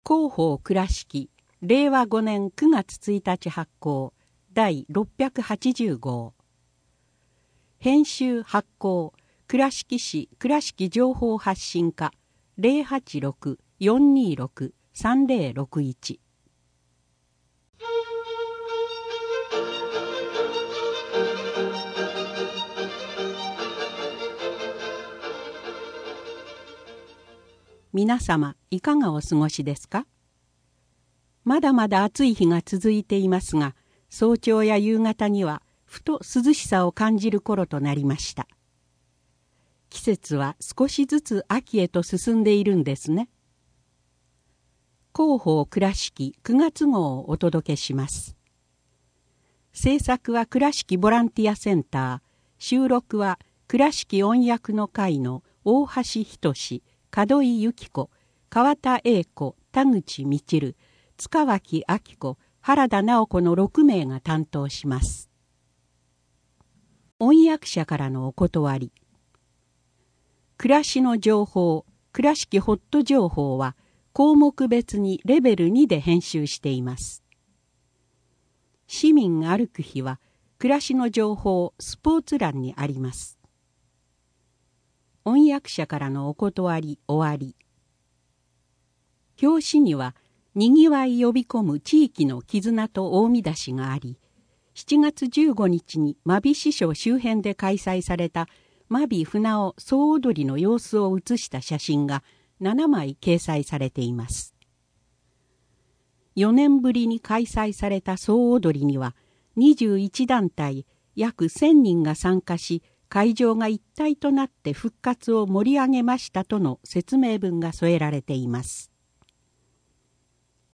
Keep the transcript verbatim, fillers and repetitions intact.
広報倉敷れいわごねんくがつついたち発行だいろっぴゃくはちじゅうごう。編集発行倉敷市倉敷情報発信課 ゼロはちろく よんにろく さんぜろろくいち。皆様いかがお過ごしですか。まだまだ暑い日が続いていますが、早朝や夕方にはふと涼しさを感じる頃となりました。季節は少しずつ秋へと進んでいるんですね。広報倉敷くがつごうをお届けします。制作は倉敷ボランティアセンター、収録は倉敷音訳の会の大橋仁、門井由紀子、川田栄子、田口みちる、塚脇明子、原田直子のろくめいが担当します。音訳者からのお断り。暮らしの情報、倉敷ホット情報は項目別にレベルにで編集しています。市民歩く日は暮らしの情報スポーツ欄にあります。音訳者からのお断り終わり。表紙にはにぎわい呼び込む地域の絆と大見出しがあり、しちがつじゅうごにちに真備支所周辺で開催された真備船尾総踊りの様子を写した写真がななまい掲載されています。よねんぶりに開催された総踊りにはにじゅういちだんたい約せんにんが参加し、会場が一体となって復活を盛り上げましたとの説明文が添えられています。